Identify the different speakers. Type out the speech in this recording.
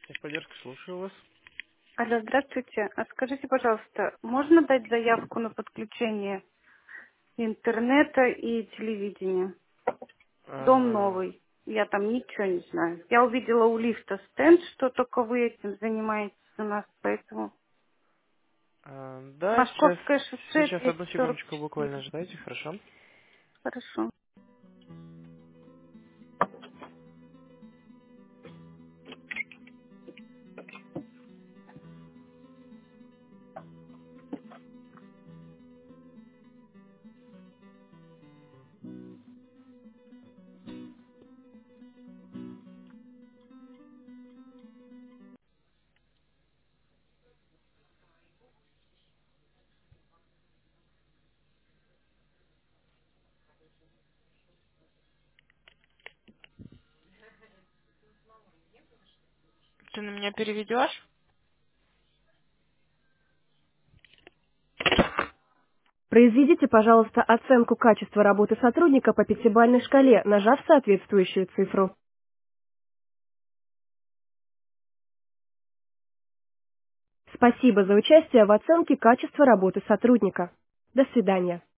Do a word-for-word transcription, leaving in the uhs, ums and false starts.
Speaker 1: Техподдержка, слушаю вас.
Speaker 2: Алло, здравствуйте. А скажите, пожалуйста, можно дать заявку на подключение интернета и телевидения? Дом
Speaker 1: А,
Speaker 2: новый. Я там ничего не знаю. Я увидела у лифта стенд, что только вы этим занимаетесь у нас, поэтому...
Speaker 1: а, да, сейчас,
Speaker 2: Московское шоссе,
Speaker 1: сейчас одну
Speaker 2: двести сорок
Speaker 1: секундочку буквально
Speaker 2: четыре.
Speaker 1: ожидайте, хорошо?
Speaker 2: Хорошо.
Speaker 1: Ты на меня переведешь?
Speaker 3: Произведите, пожалуйста, оценку качества работы сотрудника по пятибалльной шкале, нажав соответствующую цифру. Спасибо за участие в оценке качества работы сотрудника. До свидания.